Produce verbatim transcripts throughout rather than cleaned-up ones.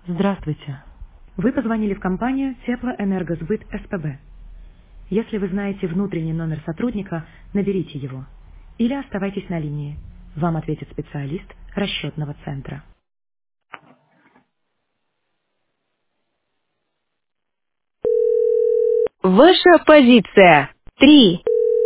Здравствуйте. Вы позвонили в компанию Теплоэнергосбыт СПБ. Если вы знаете внутренний номер сотрудника, наберите его. Или оставайтесь на линии. Вам ответит специалист расчетного центра. Ваша позиция. Три.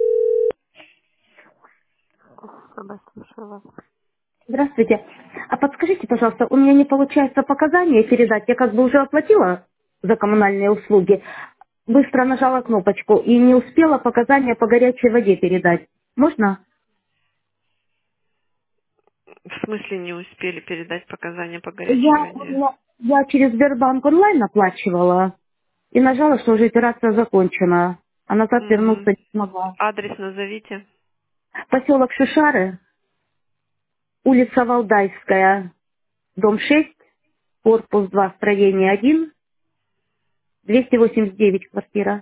Спасибо, слушаю вас. Здравствуйте. А подскажите, пожалуйста, у меня не получается показания передать. Я как бы уже оплатила за коммунальные услуги. Быстро нажала кнопочку и не успела показания по горячей воде передать. Можно? В смысле не успели передать показания по горячей Я, воде? я, я через Сбербанк онлайн оплачивала и нажала, что уже операция закончена. А назад Угу. вернуться не смогла. Адрес назовите. Поселок Шишары, улица Валдайская, дом шесть, корпус два, строение один, двести восемьдесят девять квартира.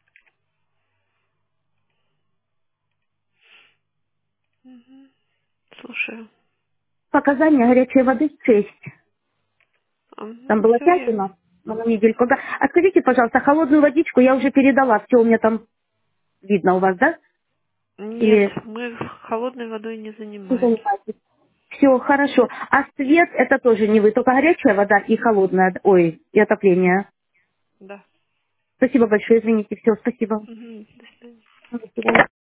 Слушаю. Показания горячей воды шесть. Там Угу, было все пять у я. нас на недельку. Да. А скажите, пожалуйста, холодную водичку я уже передала. Все у меня там видно у вас, да? Нет, Или мы холодной водой не вы занимаемся. занимаетесь? Все, хорошо. А свет это тоже не вы, только горячая вода и холодная, ой, и отопление. Да. Спасибо большое, извините, все, спасибо. Угу, до свидания. До свидания.